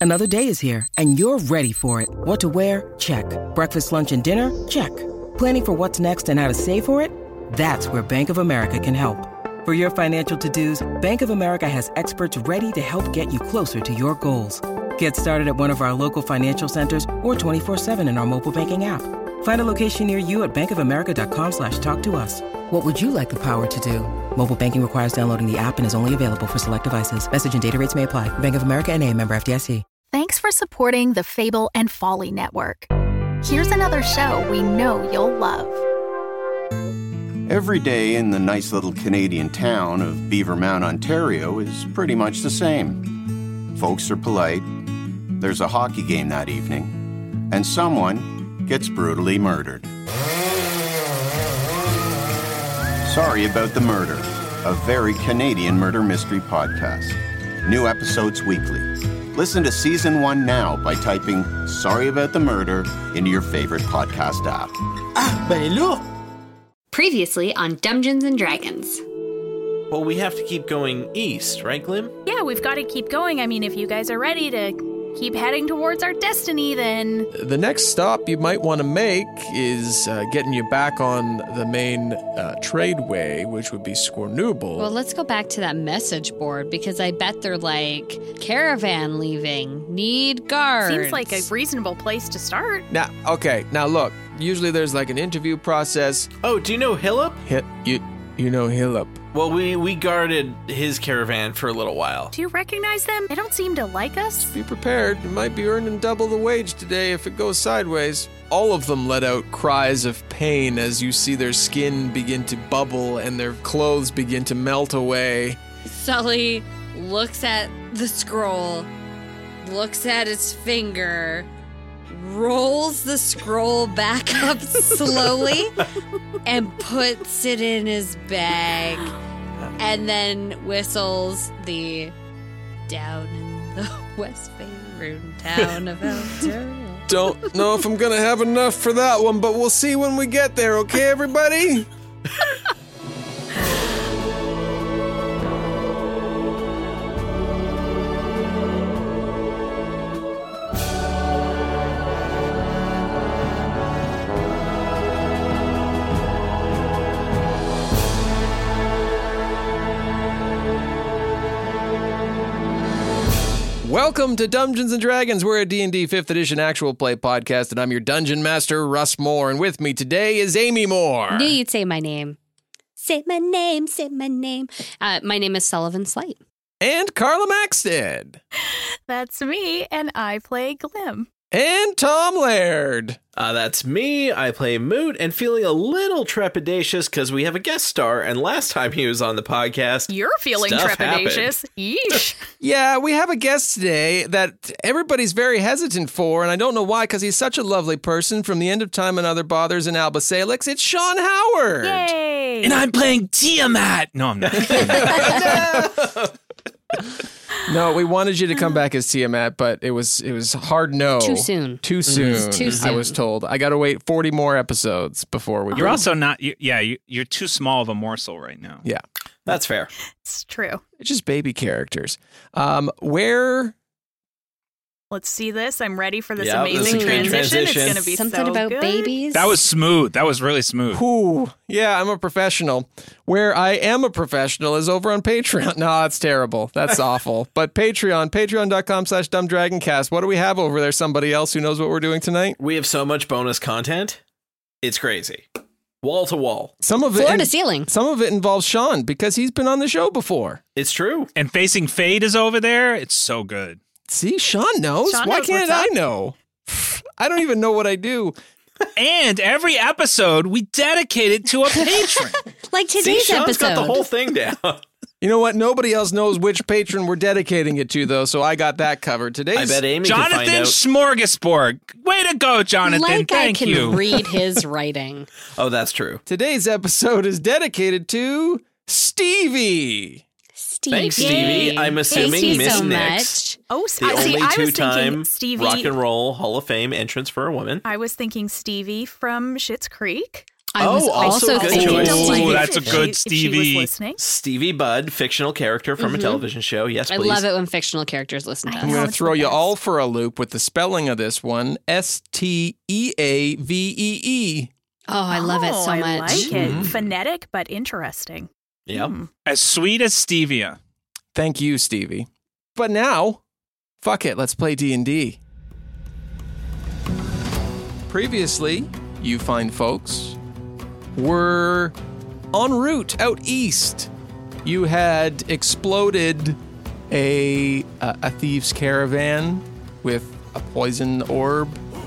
Another day is here, and you're ready for it. What to wear? Check. Breakfast, lunch, and dinner? Check. Planning for what's next and how to save for it? That's where Bank of America can help. For your financial to-dos, Bank of America has experts ready to help get you closer to your goals. Get started at one of our local financial centers or 24/7 in our mobile banking app. Find a location near you at bankofamerica.com/talktous. What would you like the power to do? Mobile banking requires downloading the app and is only available for select devices. Message and data rates may apply. Bank of America N.A., member FDIC. Thanks for supporting the Fable and Folly Network. Here's another show we know you'll love. Every day in the nice little Canadian town of Beavermount, Ontario is pretty much the same. Folks are polite, there's a hockey game that evening, and someone gets brutally murdered. Sorry About the Murder, a very Canadian murder mystery podcast. New episodes weekly. Listen to Season 1 now by typing Sorry About the Murder into your favorite podcast app. Ben lourd! Previously on Dungeons and Dragons. Well, we have to keep going east, right, Glim? Yeah, we've got to keep going. I mean, if you guys are ready to keep heading towards our destiny, then... The next stop you might want to make is getting you back on the main tradeway, which would be Scornooble. Well, let's go back to that message board, because I bet they're like, caravan leaving, need guards. Seems like a reasonable place to start. Now, look, usually there's like an interview process. Oh, do you know Hillip? You know Hillip. Well, we guarded his caravan for a little while. Do you recognize them? They don't seem to like us. Be prepared. You might be earning double the wage today if it goes sideways. All of them let out cries of pain as you see their skin begin to bubble and their clothes begin to melt away. Sully looks at the scroll, looks at his finger, rolls the scroll back up slowly and puts it in his bag, and then whistles the Down in the West Faerun town of Elturel. Don't know if I'm gonna have enough for that one, but we'll see when we get there, okay, everybody? Welcome to Dungeons & Dragons. We're a D&D 5th edition actual play podcast, and I'm your Dungeon Master, Russ Moore, and with me today is Amy Moore. Knew you'd say my name. Say my name, say my name. My name is Sullivan Slight. And Carla Maxted. That's me, and I play Glim. And Tom Laird. That's me. I play Moot, and feeling a little trepidatious because we have a guest star, and last time he was on the podcast, You're feeling trepidatious. Yeesh. Yeah, we have a guest today that everybody's very hesitant for, and I don't know why, because he's such a lovely person from the End of Time and Other Bothers in Alba Salix. It's Sean Howard. Yay! And I'm playing Tiamat. No, I'm not. No, we wanted you to come back as Tiamat, but it was hard no. Too soon. Too soon. Too soon. I was told. I got to wait 40 more episodes before we. You're also not. You're too small of a morsel right now. Yeah, that's fair. It's true. It's just baby characters. Where? Let's see this. I'm ready for this Yeah, this amazing is a great transition. It's transition. going to be Something so about good. babies. That was smooth. That was really smooth. Ooh, yeah, I'm a professional. Where I am a professional is over on Patreon. No, that's terrible. That's awful. But patreon.com/dumbdragoncast. What do we have over there? Somebody else who knows what we're doing tonight? We have so much bonus content. It's crazy. Wall to wall. Some of it floor to ceiling. Some of it involves Sean because he's been on the show before. It's true. And Facing Fate is over there. It's so good. See, Sean knows. Sean Why knows can't what's I up. know? I don't even know what I do. And every episode, we dedicate it to a patron. Like See, today's Sean's episode. got the whole thing down. You know what? Nobody else knows which patron we're dedicating it to, though, so I got that covered. I bet Amy can Jonathan find out. Smorgasbord. Way to go, Jonathan. Like Thank I can you. read his writing. Oh, that's true. Today's episode is dedicated to Stevie. Stevie. Thanks, Stevie. I'm assuming Thank you Miss so Nix. much. Oh, The only I was thinking two-time Stevie. Rock and Roll Hall of Fame entrance for a woman. I was thinking Stevie from Schitt's Creek. I was also good thinking choice. Oh, that's a If good she Stevie. was listening. Stevie Budd, fictional character from a television show. Yes, I please. love it when fictional characters listen to I I'm us. know. going to it's throw the you best. all for a loop with the spelling of this one. Steavee. Oh, I love it so I much. like it. Phonetic, but interesting. Yep. As sweet as stevia. Thank you, Stevie. But now, fuck it, let's play D&D. Previously, you fine folks were en route out east. You had exploded a thief's caravan with a poison orb.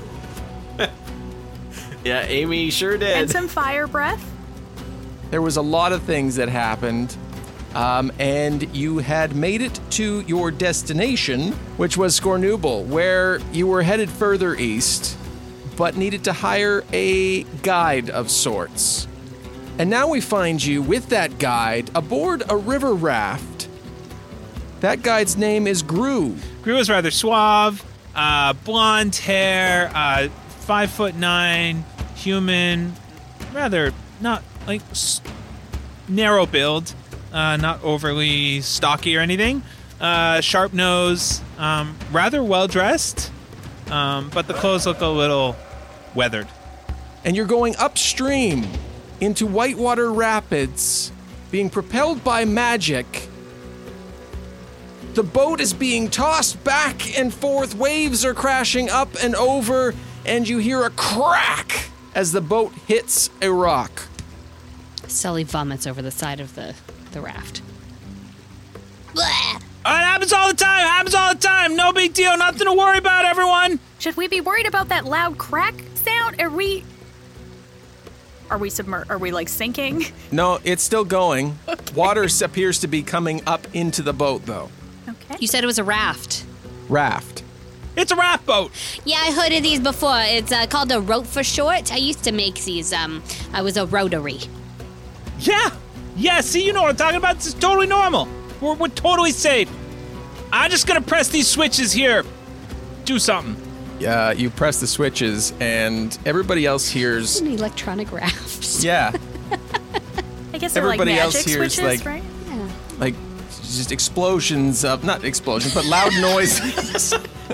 Yeah, Amy sure did. And some fire breath. There was a lot of things that happened, and you had made it to your destination, which was Scornubel, where you were headed further east, but needed to hire a guide of sorts. And now we find you with that guide aboard a river raft. That guide's name is Gru. Gru is rather suave, blonde hair, 5'9", human, rather not like narrow build, not overly stocky or anything. Sharp nose, rather well dressed, but the clothes look a little weathered. And you're going upstream into Whitewater Rapids, being propelled by magic. The boat is being tossed back and forth, waves are crashing up and over, and you hear a crack as the boat hits a rock. Sully vomits over the side of the raft. Blah! It happens all the time. No big deal. Nothing to worry about, everyone. Should we be worried about that loud crack sound? Are we submerged? Are we like sinking? No, it's still going. Water appears to be coming up into the boat, though. Okay. You said it was a raft. Raft. It's a raft boat. Yeah, I heard of these before. It's called a rope for short. I used to make these. I was a rotary. Yeah, see, you know what I'm talking about. This is totally normal. We're totally safe. I'm just going to press these switches here. Do something. Yeah, you press the switches, and everybody else hears. An electronic raft. Yeah, I guess they're like everybody else magic hears, switches, like- right? like just explosions of, not explosions, but loud noises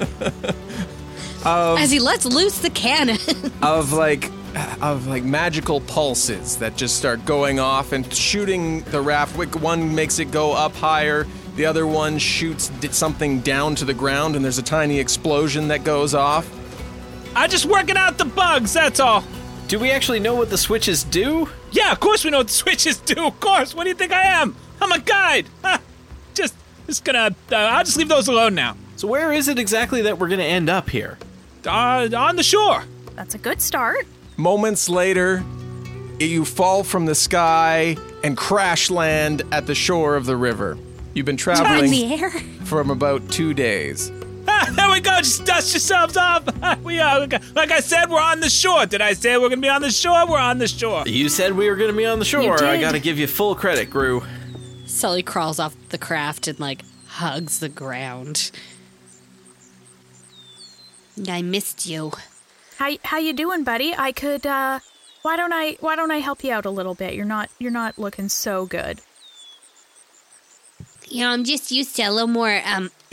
As he lets loose the cannon. of like magical pulses that just start going off and shooting the raft. One makes it go up higher, the other one shoots something down to the ground, and there's a tiny explosion that goes off. I'm just working out the bugs, that's all. Do we actually know what the switches do? Yeah, of course we know what the switches do, of course. What do you think I am? I'm a guide. Just gonna, I'll just leave those alone now. So where is it exactly that we're going to end up here? On the shore. That's a good start. Moments later, you fall from the sky and crash land at the shore of the river. You've been In traveling the air. from about 2 days. There we go, just dust yourselves off. We are, like I said, we're on the shore. Did I say we're gonna be on the shore? We're on the shore. You said we were going to be on the shore. I did. got to give you full credit, Gru. Sully crawls off the craft and like hugs the ground. I missed you. How you doing, buddy? I could why don't I help you out a little bit? You're not looking so good. You know, I'm just used to a little more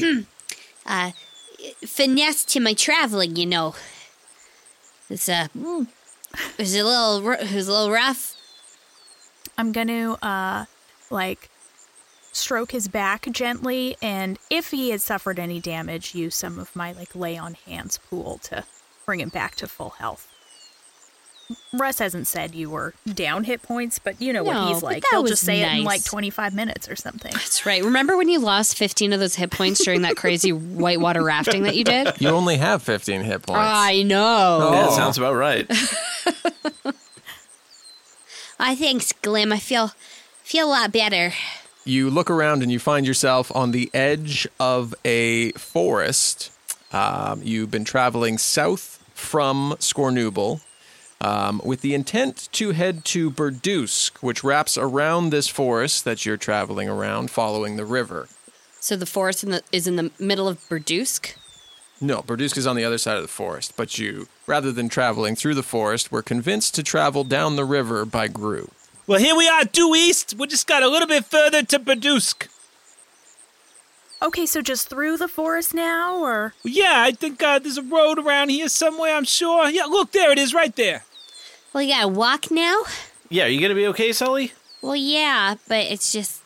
finesse to my traveling. You know, it's a little rough. I'm gonna like stroke his back gently, and if he has suffered any damage, use some of my like lay on hands pool to bring him back to full health. Russ hasn't said you were down hit points, but you know No, what he's but like. that He'll was just say it in like nice. 25 minutes or something. That's right. Remember when you lost 15 of those hit points during that crazy whitewater rafting that you did? You only have 15 hit points. I know. Oh. Yeah, that sounds about right. Thanks, Glim. I feel a lot better. You look around and you find yourself on the edge of a forest. You've been traveling south from Scornubel with the intent to head to Burdusk, which wraps around this forest that you're traveling around, following the river. So the forest is in the middle of Burdusk? No, Berdusk is on the other side of the forest, but you, rather than traveling through the forest, were convinced to travel down the river by Gru. Well, here we are, due east. We just got a little bit further to Berdusk. Okay, so just through the forest now, or? Yeah, I think there's a road around here somewhere, I'm sure. Yeah, look, there it is, right there. Well, you gotta walk now? Yeah, are you gonna be okay, Sully? Well, yeah, but it's just...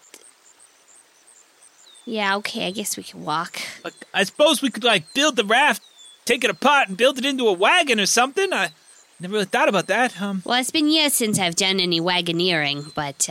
Yeah, okay, I guess we can walk. I suppose we could, build the raft, take it apart, and build it into a wagon or something. I never really thought about that. Well, it's been years since I've done any wagoneering, but,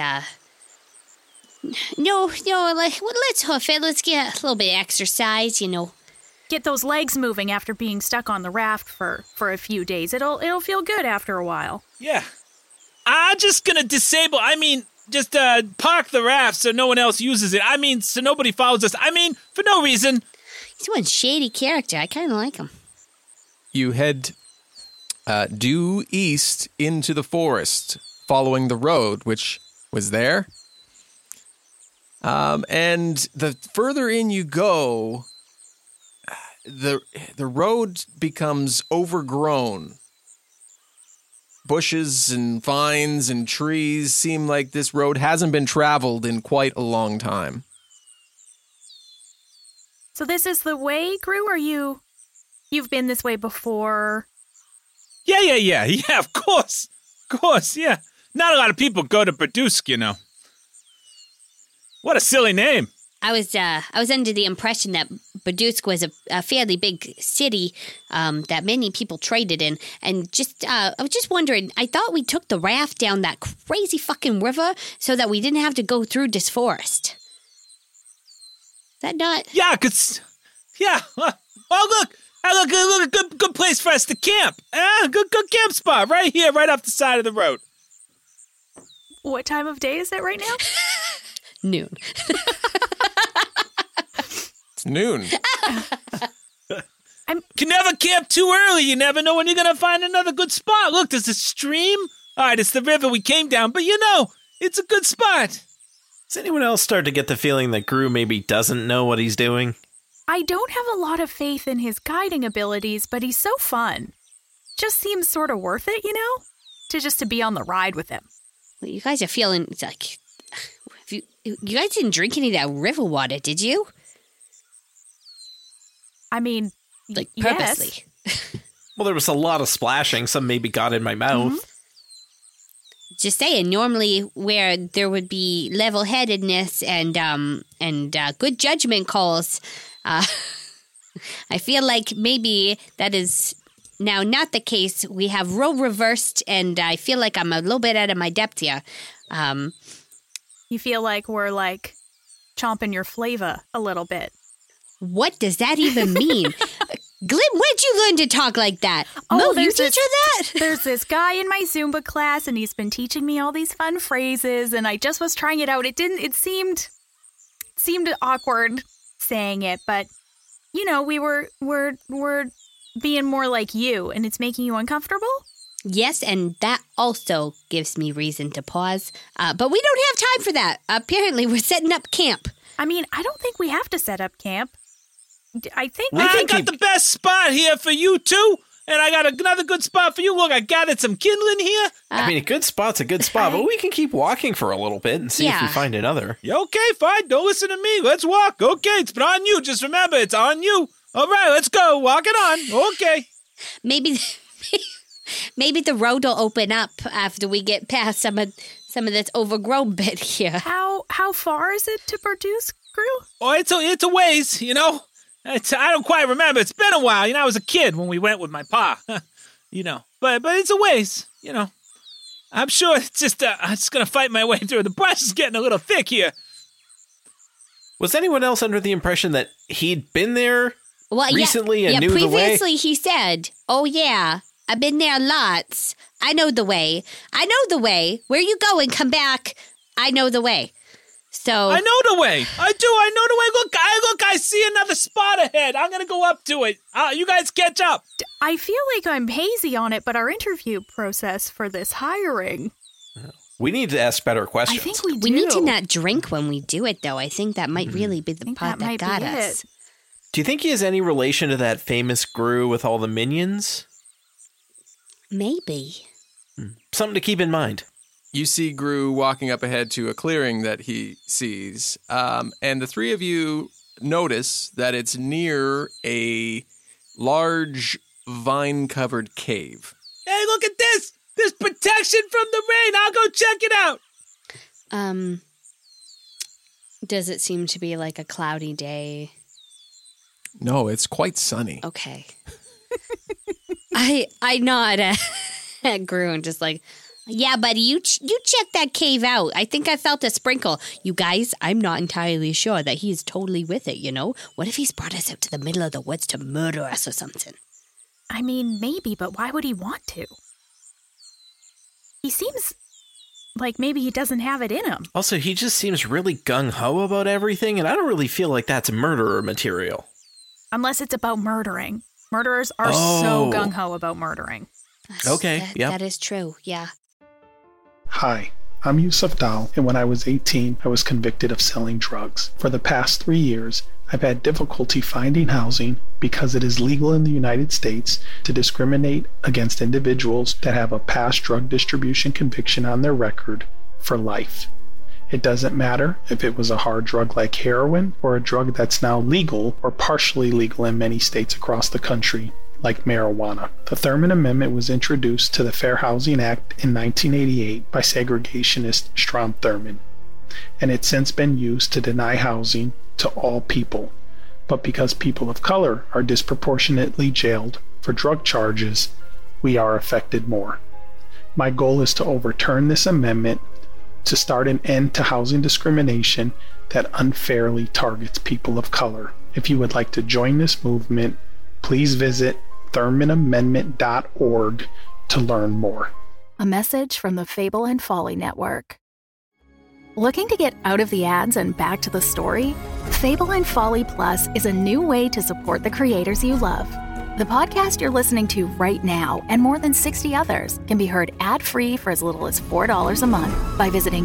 No, let's hoof it. Let's get a little bit of exercise, Get those legs moving after being stuck on the raft for a few days. It'll feel good after a while. Yeah. I'm just gonna just park the raft so no one else uses it. So nobody follows us. For no reason. He's one shady character. I kind of like him. You head due east into the forest, following the road, which was there. And the further in you go, the road becomes overgrown. Bushes and vines and trees seem like this road hasn't been traveled in quite a long time. So this is the way, Gru, or you've been this way before? Yeah, of course. Yeah. Not a lot of people go to Berdusk, What a silly name. I was under the impression that Berdusk was a fairly big city that many people traded in, and I was just wondering. I thought we took the raft down that crazy fucking river so that we didn't have to go through this forest. Is that not? Yeah, Oh, look, good place for us to camp. Good camp spot right here, right off the side of the road. What time of day is it right now? Noon. It's noon. Can never camp too early. You never know when you're going to find another good spot. Look, there's a stream. All right, it's the river we came down, but it's a good spot. Does anyone else start to get the feeling that Gru maybe doesn't know what he's doing? I don't have a lot of faith in his guiding abilities, but he's so fun. Just seems sort of worth it, to be on the ride with him. Well, you guys are feeling like... You guys didn't drink any of that river water, did you? Purposely. Yes. Well, there was a lot of splashing. Some maybe got in my mouth. Mm-hmm. Just saying, normally where there would be level-headedness and good judgment calls, I feel like maybe that is now not the case. We have role reversed, and I feel like I'm a little bit out of my depth here. You feel like we're chomping your flavor a little bit. What does that even mean? Glim, where'd you learn to talk like that? Mo, you teach her that? There's this guy in my Zumba class, and he's been teaching me all these fun phrases, and I just was trying it out. It seemed awkward saying it, but, we're being more like you, and it's making you uncomfortable? Yes, and that also gives me reason to pause. But we don't have time for that. Apparently, we're setting up camp. I don't think we have to set up camp. I got the best spot here for you two, and I got another good spot for you. Look, I gathered some kindling here. A good spot's a good spot, but we can keep walking for a little bit and see if we find another. Yeah, okay, fine. Don't listen to me. Let's walk. Okay, it's on you. Just remember, it's on you. All right, let's go. Walk it on. Okay. Maybe the road will open up after we get past some of this overgrown bit here. How far is it to Berdusk, Gru? Oh, it's a ways, I don't quite remember. It's been a while. I was a kid when we went with my pa. But it's a ways. I'm sure it's just I'm just gonna fight my way through. The brush is getting a little thick here. Was anyone else under the impression that he'd been there recently and knew the way? Previously he said, "Oh yeah, I've been there lots. I know the way. Where you going? Come back. I know the way." So I know the way. I do. I know the way. Look, I see another spot ahead. I'm going to go up to it. You guys catch up. I feel like I'm hazy on it, but our interview process for this hiring. We need to ask better questions. I think we do. We need to not drink when we do it, though. I think that might really be the part that got us. Do you think he has any relation to that famous Gru with all the minions? Maybe. Something to keep in mind. You see Gru walking up ahead to a clearing that he sees, and the three of you notice that it's near a large vine-covered cave. Hey, look at this! There's protection from the rain! I'll go check it out! Does it seem to be like a cloudy day? No, it's quite sunny. Okay. I nod at Gru and just like, yeah, buddy, you check that cave out. I think I felt a sprinkle. You guys, I'm not entirely sure that he's totally with it, you know? What if he's brought us out to the middle of the woods to murder us or something? I mean, maybe, but why would he want to? He seems like maybe he doesn't have it in him. Also, he just seems really gung-ho about everything, and I don't really feel like that's murderer material. Unless it's about murdering. Murderers are so gung-ho about murdering. Okay, yeah. That is true, yeah. Hi, I'm Yusuf Dal, and when I was 18, I was convicted of selling drugs. For the past 3 years, I've had difficulty finding housing because it is legal in the United States to discriminate against individuals that have a past drug distribution conviction on their record for life. It doesn't matter if it was a hard drug like heroin or a drug that's now legal or partially legal in many states across the country, like marijuana. The Thurman Amendment was introduced to the Fair Housing Act in 1988 by segregationist Strom Thurmond, and it's since been used to deny housing to all people. But because people of color are disproportionately jailed for drug charges, we are affected more. My goal is to overturn this amendment to start an end to housing discrimination that unfairly targets people of color. If you would like to join this movement, please visit ThurmanAmendment.org to learn more. A message from the Fable and Folly Network. Looking to get out of the ads and back to the story? Fable and Folly Plus is a new way to support the creators you love. The podcast you're listening to right now and more than 60 others can be heard ad-free for as little as $4 a month by visiting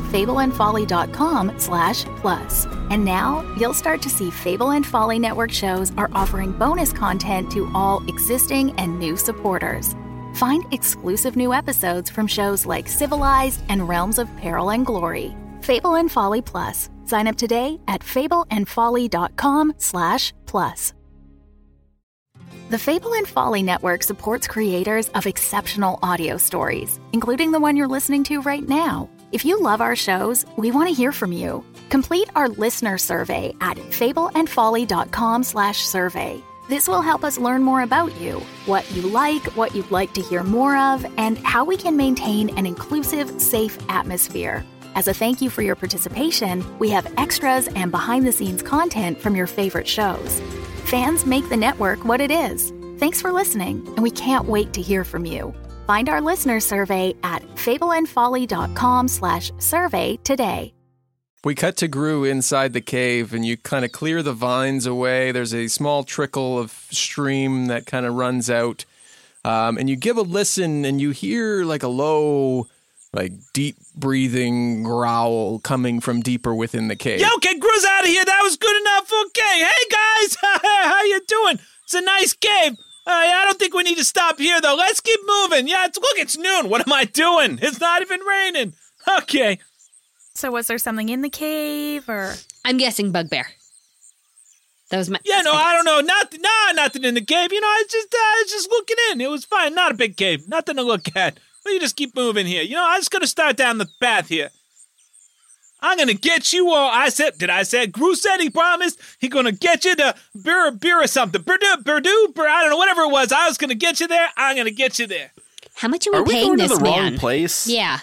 fableandfolly.com/plus. And now you'll start to see Fable and Folly Network shows are offering bonus content to all existing and new supporters. Find exclusive new episodes from shows like Civilized and Realms of Peril and Glory. Fable and Folly Plus. Sign up today at fableandfolly.com/plus. The Fable and Folly Network supports creators of exceptional audio stories, including the one you're listening to right now. If you love our shows, we want to hear from you. Complete our listener survey at fableandfolly.com/survey. This will help us learn more about you, what you like, what you'd like to hear more of, and how we can maintain an inclusive, safe atmosphere. As a thank you for your participation, we have extras and behind-the-scenes content from your favorite shows. Fans make the network what it is. Thanks for listening, and we can't wait to hear from you. Find our listener survey at fableandfolly.com/survey today. We cut to Gru inside the cave, and you kind of clear the vines away. There's a small trickle of stream that kind of runs out. And you give a listen, and you hear like a low, like deep breathing growl coming from deeper within the cave. Yo, get Gru's out of here. That was good enough. Okay. Hey, guys. How you doing? It's a nice cave. I don't think we need to stop here, though. Let's keep moving. Yeah, it's noon. What am I doing? It's not even raining. Okay. So was there something in the cave, or? I'm guessing bugbear. That was my... Yeah, no, I don't know. Nothing in the cave. You know, I was just looking in. It was fine. Not a big cave. Nothing to look at. But you just keep moving here. You know, I'm just going to start down the path here. I'm going to get you all. Did I say? Gru said he promised he going to get you to beer or something. I don't know, whatever it was. I was going to get you there. I'm going to get you there. How much are we paying this man? Are we going to the wrong place? Yeah,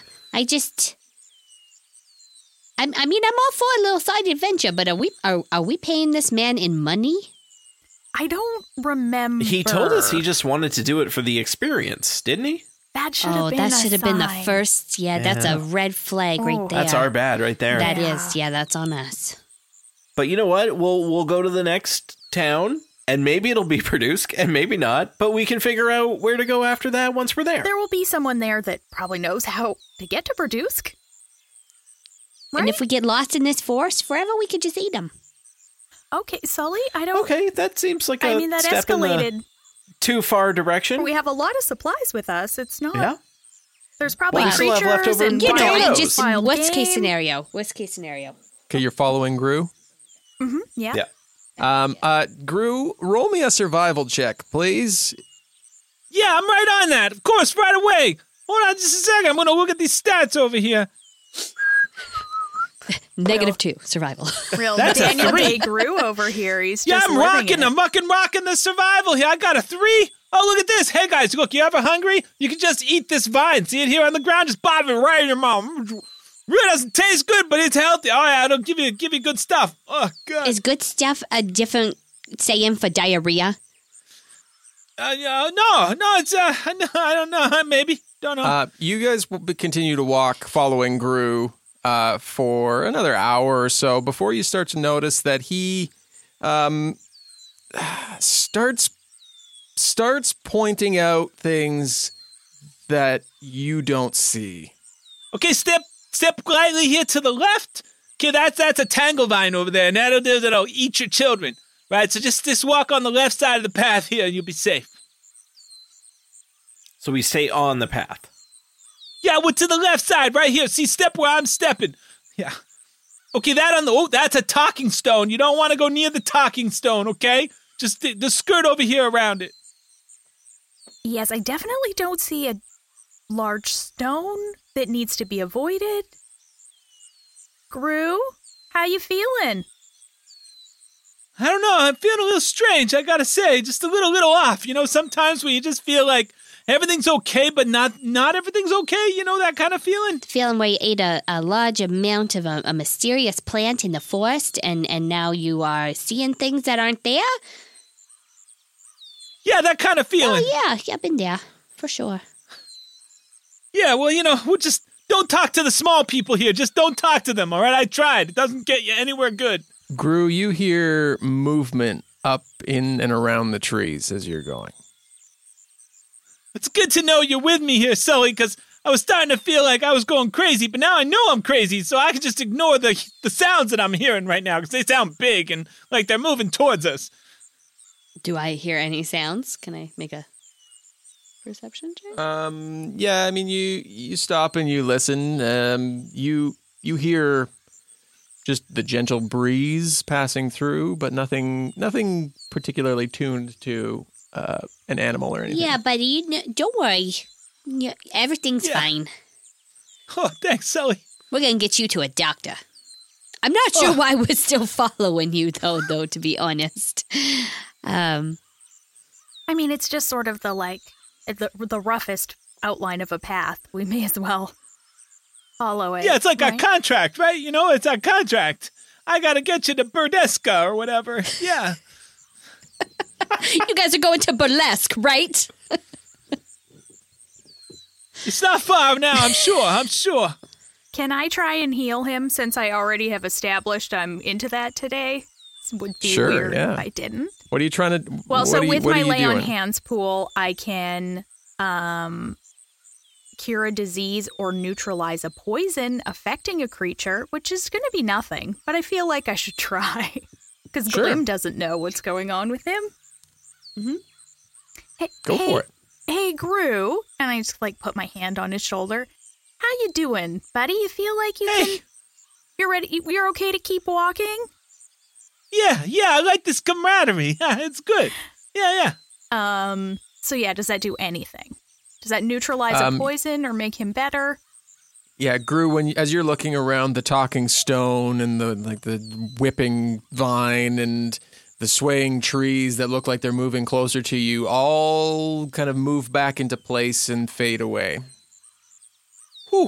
I'm all for a little side adventure, but are we paying this man in money? I don't remember. He told us he just wanted to do it for the experience, didn't he? That should have been that should have been the first. Yeah, that's a red flag right there. That's our bad right there. That is. Yeah, that's on us. But you know what? We'll go to the next town, and maybe it'll be Produsk, and maybe not. But we can figure out where to go after that once we're there. There will be someone there that probably knows how to get to Produsk. Right? And if we get lost in this forest forever, we could just eat them. Okay, Sully, I don't... Okay, that seems like I mean, that step escalated. in the too far direction. We have a lot of supplies with us. It's not... Yeah. There's probably Well, we still have creatures leftover and You know, potatoes. and just wild worst case game. scenario. Worst case scenario. Okay, you're following Gru? Mm-hmm, yeah. Gru, roll me a survival check, please. Yeah, I'm right on that. Of course, right away. Hold on just a second. I'm going to look at these stats over here. -2 survival. Real That's a Daniel 3. Day Grew over here. He's Yeah, just I'm living rocking. it. I'm fucking rocking the survival here. I got a 3. Oh, look at this. Hey, guys, look, you ever hungry? You can just eat this vine. See it here on the ground? Just pop it right in your mouth. Really doesn't taste good, but it's healthy. Oh, yeah, it'll give you good stuff. Oh, God. Is good stuff a different saying for diarrhea? No, it's, I don't know. Maybe. Don't know. You guys will continue to walk following Gru for another hour or so before you start to notice that he starts pointing out things that you don't see. Okay, step lightly here to the left. Okay, that's a tangle vine over there, and that'll eat your children. Right, so just walk on the left side of the path here, and you'll be safe. So we stay on the path. Yeah, well, to the left side, right here. See, step where I'm stepping. Yeah. Okay, that's a talking stone. You don't want to go near the talking stone, okay? Just the skirt over here around it. Yes, I definitely don't see a large stone that needs to be avoided. Gru, how you feeling? I don't know. I'm feeling a little strange, I gotta say. Just a little off. You know, sometimes where you just feel like everything's okay, but not everything's okay. You know, that kind of feeling? Feeling where you ate a large amount of a mysterious plant in the forest, and now you are seeing things that aren't there? Yeah, that kind of feeling. Oh, yeah, I've been there, for sure. Yeah, well, you know, we'll just don't talk to the small people here. Just don't talk to them, all right? I tried. It doesn't get you anywhere good. Gru, you hear movement up in and around the trees as you're going. It's good to know you're with me here, Sully, because I was starting to feel like I was going crazy, but now I know I'm crazy, so I can just ignore the sounds that I'm hearing right now, because they sound big and like they're moving towards us. Do I hear any sounds? Can I make a perception check? Yeah, I mean, you stop and you listen. You hear just the gentle breeze passing through, but nothing particularly tuned to an animal or anything. Yeah, buddy, don't worry. Yeah, everything's fine. Oh, thanks, Sully. We're going to get you to a doctor. I'm not sure why we're still following you, though, to be honest. I mean, it's just sort of the roughest outline of a path. We may as well follow it. Yeah, it's like right? a contract, right? You know, it's a contract. I got to get you to Burdesca or whatever. Yeah. You guys are going to burlesque, right? It's not far now, I'm sure. Can I try and heal him since I already have established I'm into that today? It would be Sure, weird yeah. if I didn't. What are you trying to... Well, so with my lay on doing? hands pool, I can cure a disease or neutralize a poison affecting a creature, which is going to be nothing, but I feel like I should try because Sure. Glim doesn't know what's going on with him. Mm-hmm. Go for it. Hey, Gru, and I just put my hand on his shoulder. How you doing, buddy? You feel like you're ready? You're okay to keep walking? Yeah, I like this camaraderie. It's good. Yeah. So yeah, does that do anything? Does that neutralize a poison or make him better? Yeah, Gru, as you're looking around the talking stone and the whipping vine and the swaying trees that look like they're moving closer to you, all kind of move back into place and fade away. Whew.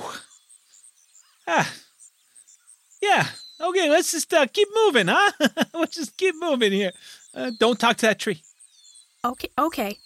Yeah. Okay, let's just keep moving, huh? Let's just keep moving here. Don't talk to that tree. Okay.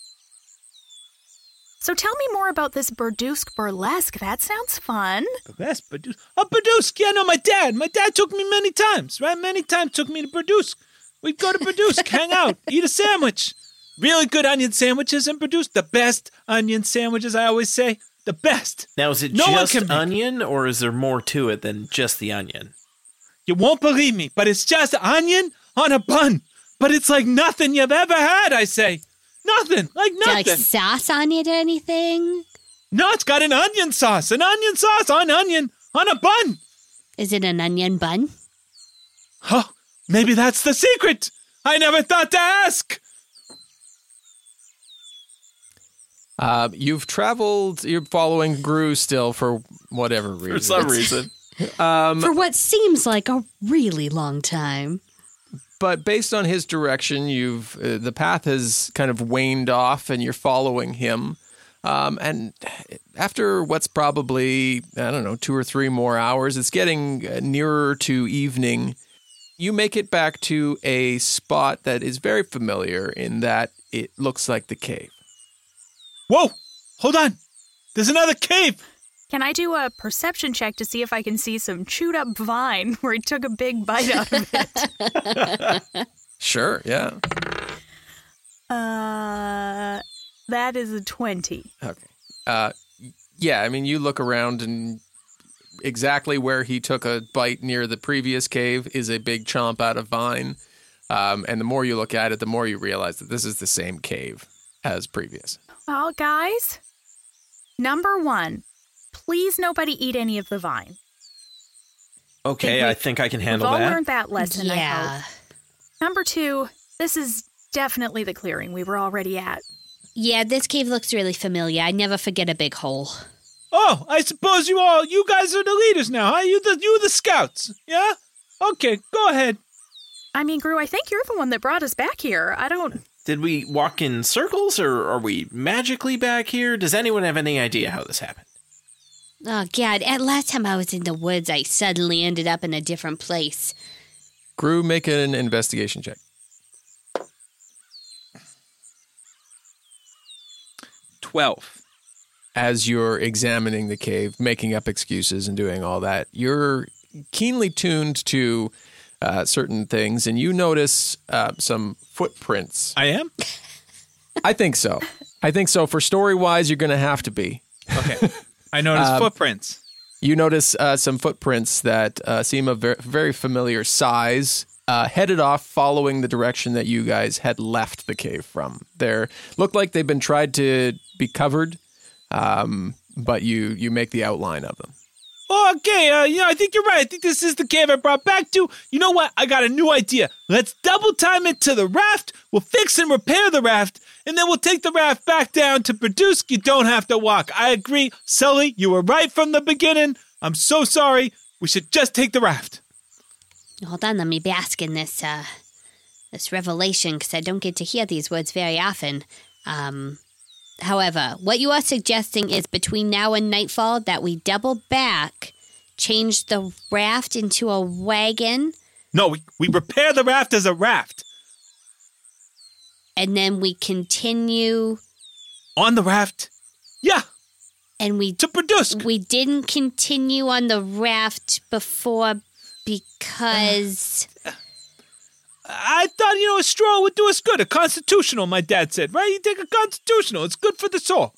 So tell me more about this Burdusk Burlesque. That sounds fun. Burdusk. Oh, Burdusk. Yeah, no, my dad. My dad took me many times, right? Many times took me to Burdusk. We'd go to Burdusk, hang out, eat a sandwich. Really good onion sandwiches in Burdusk. The best onion sandwiches, I always say. The best. Now, is it No one just can make- onion, or is there more to it than just the onion? You won't believe me, but it's just onion on a bun, but it's like nothing you've ever had, I say. Nothing, like Is there, nothing. like sauce on it or anything? No, it's got an onion sauce on onion, on a bun. Is it an onion bun? Oh, maybe that's the secret. I never thought to ask. You've traveled, you're following Gru still for whatever reason. For some reason. For what seems like a really long time. But based on his direction, the path has kind of waned off and you're following him. And after what's probably, 2 or 3 more hours, it's getting nearer to evening. You make it back to a spot that is very familiar in that it looks like the cave. Whoa, hold on. There's another cave. Can I do a perception check to see if I can see some chewed up vine where he took a big bite out of it? Sure, yeah. That is a 20. Okay. Yeah, I mean, you look around and exactly where he took a bite near the previous cave is a big chomp out of vine. And the more you look at it, the more you realize that this is the same cave as previous. Well, guys, number 1, please nobody eat any of the vine. Okay, I think I can handle We've all that. learned that lesson, I Yeah. hope. Number 2, this is definitely the clearing we were already at. Yeah, this cave looks really familiar. I never forget a big hole. Oh, I suppose you guys are the leaders now, huh? You the scouts, yeah? Okay, go ahead. I mean, Gru, I think you're the one that brought us back here. I don't... Did we walk in circles, or are we magically back here? Does anyone have any idea how this happened? Oh, God. At last time I was in the woods, I suddenly ended up in a different place. Gru, make an investigation check. 12. As you're examining the cave, making up excuses and doing all that, you're keenly tuned to certain things, and you notice some footprints. I am? I think so. For story-wise, you're going to have to be. Okay. I noticed footprints. You notice some footprints that seem of very familiar size, headed off following the direction that you guys had left the cave from. They look like they've been tried to be covered, but you make the outline of them. Okay, I think you're right. I think this is the cave I brought back to. You know what? I got a new idea. Let's double time it to the raft. We'll fix and repair the raft, and then we'll take the raft back down to Produsk. You don't have to walk. I agree. Sully, you were right from the beginning. I'm so sorry. We should just take the raft. Hold on, let me bask in this revelation, because I don't get to hear these words very often. However, what you are suggesting is between now and nightfall that we double back, change the raft into a wagon. No, we repair the raft as a raft. And then we continue. On the raft? Yeah. And to Produsk. We didn't continue on the raft before because... I thought, a stroll would do us good. A constitutional, my dad said, right? You take a constitutional. It's good for the soul.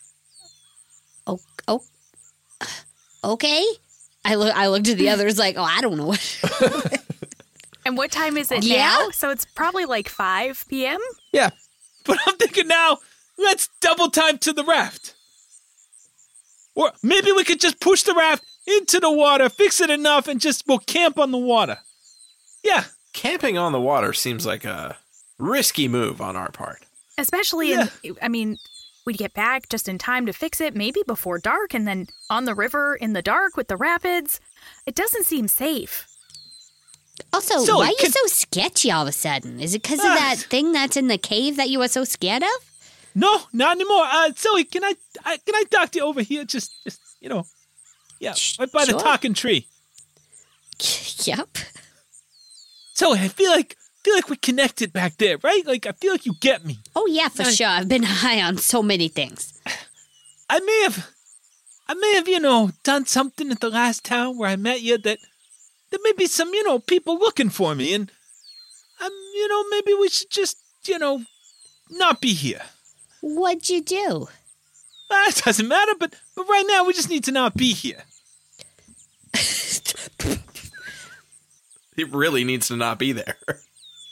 Oh, okay. I looked at the others like, I don't know. And what time is it Yeah? now? So it's probably like 5 p.m.? Yeah. But I'm thinking now, let's double time to the raft. Or maybe we could just push the raft into the water, fix it enough, and we'll camp on the water. Yeah. Camping on the water seems like a risky move on our part. Especially we'd get back just in time to fix it, maybe before dark, and then on the river in the dark with the rapids. It doesn't seem safe. Also, So, why are you so sketchy all of a sudden? Is it because of that thing that's in the cave that you were so scared of? No, not anymore. Zoe, can I talk to you over here? Just right by the Sure. talking tree. Yep. So I feel like we connected back there, right? Like I feel like you get me. Oh yeah, for sure. I've been high on so many things. I may have, done something at the last town where I met you that there may be some, people looking for me, and maybe we should just, not be here. What'd you do? It doesn't matter, but right now we just need to not be here. It really needs to not be there.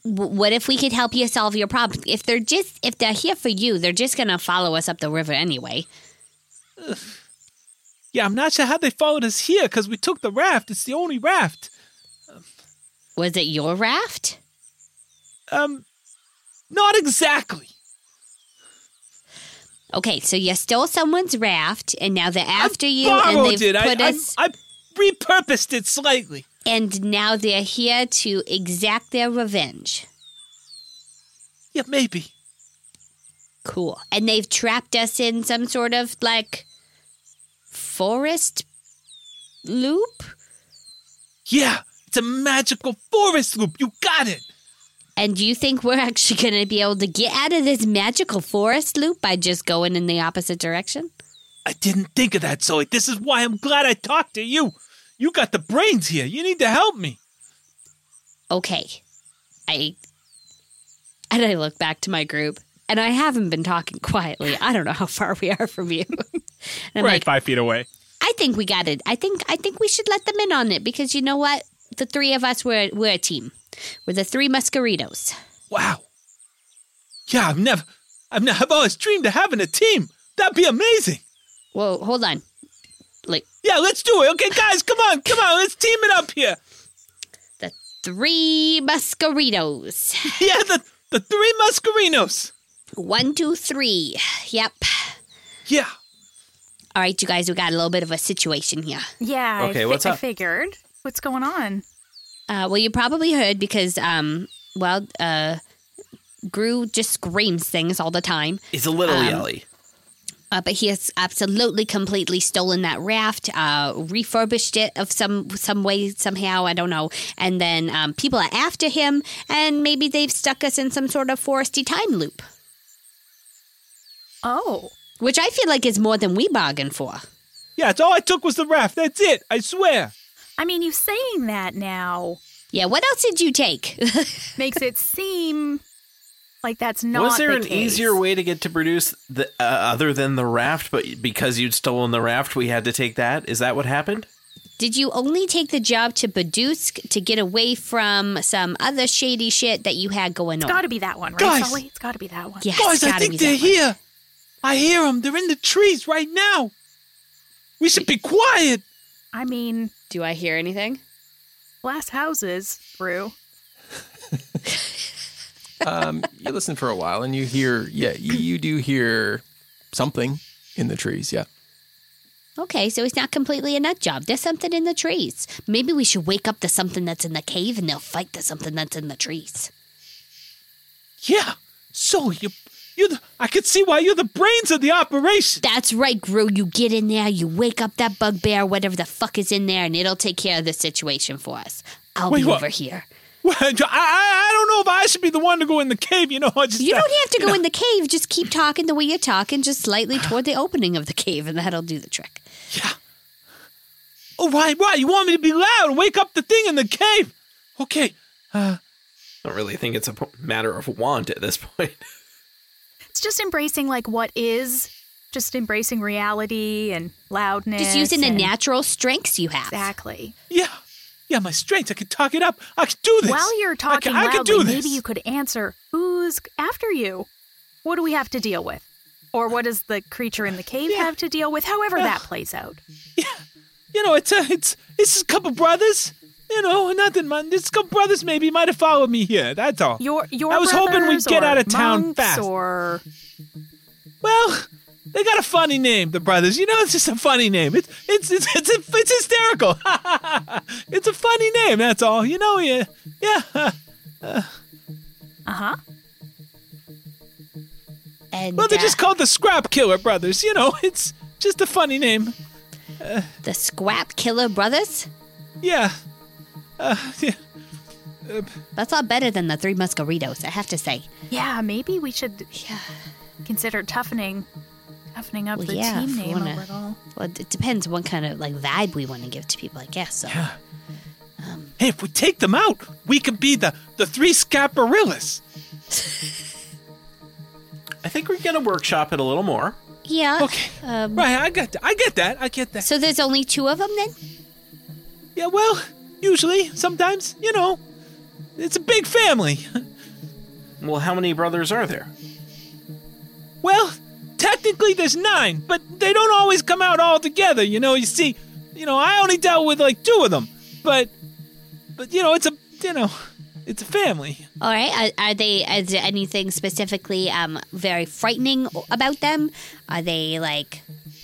what if we could help you solve your problem? If they're here for you, they're just going to follow us up the river anyway. Yeah, I'm not sure how they followed us here because we took the raft. It's the only raft. Was it your raft? Not exactly. Okay, so you stole someone's raft, and now they're after you, borrowed and they've it. put us. I repurposed it slightly. And now they're here to exact their revenge. Yeah, maybe. Cool. And they've trapped us in some sort of, like, forest loop? Yeah, it's a magical forest loop. You got it. And do you think we're actually going to be able to get out of this magical forest loop by just going in the opposite direction? I didn't think of that, Zoe. This is why I'm glad I talked to you. You got the brains here. You need to help me. Okay. I look back to my group, and I haven't been talking quietly. I don't know how far we are from you. We're like 5 feet away. I think we got it. I think we should let them in on it because you know what? The three of us, we're a team. We're the Three Muscaritos. Wow. Yeah, I've always dreamed of having a team. That'd be amazing. Whoa, hold on. Yeah, let's do it. Okay, guys, come on. Let's team it up here. The Three Muscaritos. Yeah, the Three Muscarinos. 1, 2, 3. Yep. Yeah. All right, you guys, we got a little bit of a situation here. Yeah. Okay, what's up? I figured. What's going on? Well, you probably heard because, Gru just screams things all the time. He's a little yelly. But he has absolutely, completely stolen that raft, refurbished it of some way, somehow, I don't know. And then people are after him, and maybe they've stuck us in some sort of foresty time loop. Oh. Which I feel like is more than we bargained for. Yeah, it's all I took was the raft. That's it. I swear. I mean, you saying that now. Yeah, what else did you take? Makes it seem like that's not Was there the an case. easier way to get to produce the other than the raft, but because you'd stolen the raft, we had to take that? Is that what happened? Did you only take the job to Badoosk to get away from some other shady shit that you had going on? It's got to be that one, right, Guys. Sully? It's got to be that one. Yes, Guys, I gotta think be they're that one. here. I hear them. They're in the trees right now. We should be quiet. I mean, Do I hear anything? glass houses, Brew. You listen for a while and you hear, you do hear something in the trees, yeah. Okay, so it's not completely a nut job. There's something in the trees. Maybe we should wake up to something that's in the cave and they'll fight to something that's in the trees. Yeah. So I could see why you're the brains of the operation. That's right, Gru. You get in there, you wake up that bugbear, whatever the fuck is in there, and it'll take care of the situation for us. I'll Wait, be what? over here. Well, I don't know if I should be the one to go in the cave. You know, You don't have to go in the cave. Just keep talking the way you're talking, just slightly toward the opening of the cave, and that'll do the trick. Yeah. Oh, right. You want me to be loud and wake up the thing in the cave? Okay. I don't really think it's a matter of want at this point. It's just embracing like what is, just embracing reality and loudness. Just using the and- natural strengths you have. Exactly. Yeah, my strengths. I can talk it up. I can do this. While you're talking I can do loudly, this. maybe you could answer, who's after you? What do we have to deal with? Or what does the creature in the cave have to deal with? However that plays out. Yeah. You know, it's just a couple brothers. You know, nothing, man. This couple brothers maybe might have followed me here. That's all. Your I was hoping we'd brothers get or out of town monks fast. Or Well, they got a funny name, the brothers. You know, it's just a funny name. It's hysterical. It's a funny name. That's all. You know, yeah. uh-huh. And Well, they're just called the Scrap Killer Brothers. You know, it's just a funny name. the Squap Killer Brothers? Yeah. Yeah. That's a lot better than the Three Muscaritos, I have to say. Yeah, maybe we should consider toughening up Well, the yeah, team if we name wanna- a little. Well, it depends what kind of vibe we want to give to people, I guess. So. Yeah. Hey, if we take them out, we could be the Three Scaparillas. I think we're going to workshop it a little more. Yeah. Okay. Right, I get that. So there's only 2 of them then? Yeah, well, usually, sometimes, you know, it's a big family. Well, how many brothers are there? Well, technically there's 9, but they don't always come out all together, you know. You see, I only dealt with like 2 of them, but it's a family. All right. Is there anything specifically very frightening about them? Are they like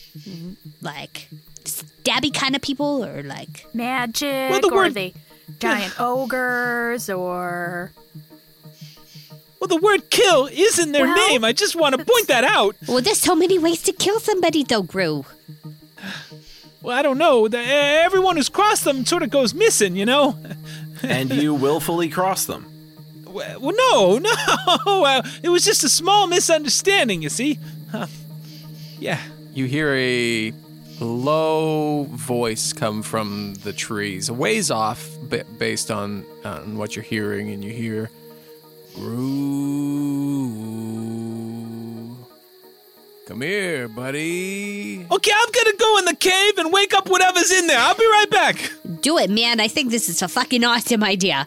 stabby kind of people, or like magic, or are they giant ogres, or... Well, the word kill is in their name. I just want to point that out. Well, there's so many ways to kill somebody, though, Gru. Well, I don't know. Everyone who's crossed them sort of goes missing, you know? And you willfully cross them. Well, no. It was just a small misunderstanding, you see. Yeah. You hear a low voice come from the trees, a ways off based on what you're hearing, and you hear, Gru, come here, buddy. Okay, I'm gonna go in the cave and wake up whatever's in there. I'll be right back. Do it, man. I think this is a fucking awesome idea.